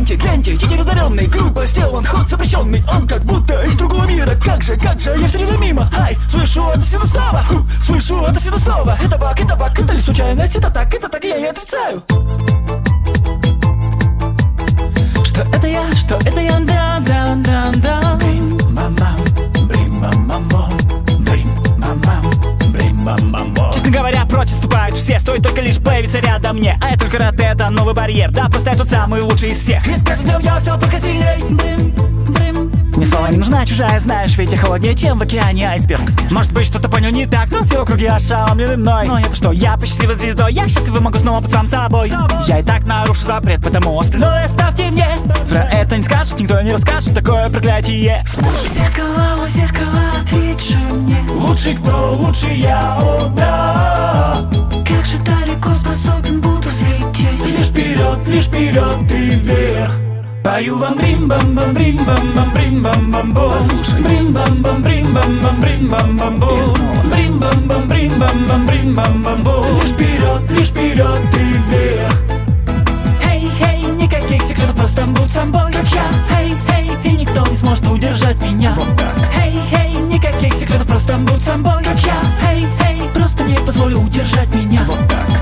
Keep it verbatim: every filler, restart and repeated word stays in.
ленте, ленте, тигр ударенный, грубо сделан ход запрещенный. Он как будто из другого мира. Как же, как же, я все время мимо. Ай, слышу от соседа снова, фу, слышу от соседа снова. Это баг, это баг, это ли случайность? Это так, это так, я не отрицаю. Что это я, что это я, да, да, да, да. Брим, мамам, брим, мамам, брим, мамам, брим, мамам. Честно говоря, прочь отступают все. Стоит только лишь появиться рядом мне. А я только рад, это новый барьер. Да, просто я тот самый лучший из всех. И с каждым днем я все только сильней. Брим, брим. Мне слова не нужна чужая, знаешь, ведь я холоднее, чем в океане айсберг. Может быть, что-то понял не так, но все вокруг ошеломлены мной. Но это что, я посчастливой звездой, я счастливый, могу снова быть сам собой. Я и так нарушу запрет, потому остальное оставьте мне. Про это не скажет, никто не расскажет, такое проклятие. У зеркала, у зеркала, ответь же мне. Лучший кто, лучше я, о да. Как же далеко способен буду взлететь. Лишь вперед, лишь вперед и вверх. Пою вам брим-бам-бам, брим-бам-бам, брим-бам-бам-бо. Брим-бам-бам, брим-бам-бам, брим-бам-бам-бо. Брим-бам-бам, брим-бам-бам, брим-бам-бам-бо. Лишь вперед, лишь вперед и вверх. Хей-хей, никаких секретов, просто будь собой, как я. Хей-хей, и никто не сможет удержать меня. Вот так. Хей-хей, никаких секретов, просто будь собой, как я. Хей-хей, просто не позволю удержать меня. Вот так.